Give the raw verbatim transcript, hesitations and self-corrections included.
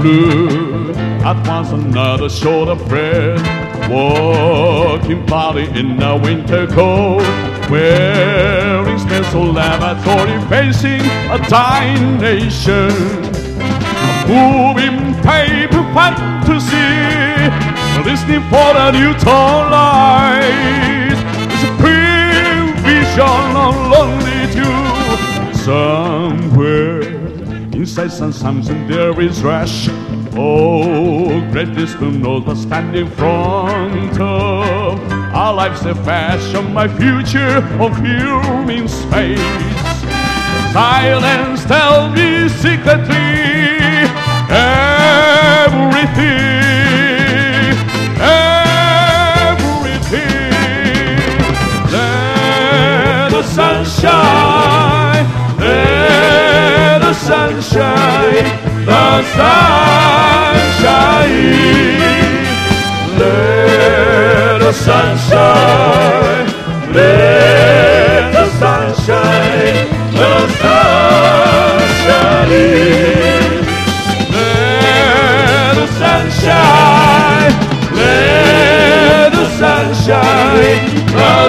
look at once another short of bread, walking party in a winter coat, wearing special lavatory, facing a dying nation, a moving paper fantasy, listening for the new tone light. It's a prevision of lonely tune. Somewhere inside Saint Sampson there is rush. Oh, great distant notes but stand in front of our lives, a fashion, my future of fuming space. Silence tells me secretly everything, everything. Let the sun shine, let the sun shine, the sun shine. Let the sun shine, let the sun shine, the sun shine. Let the sun shine, let the sun shine.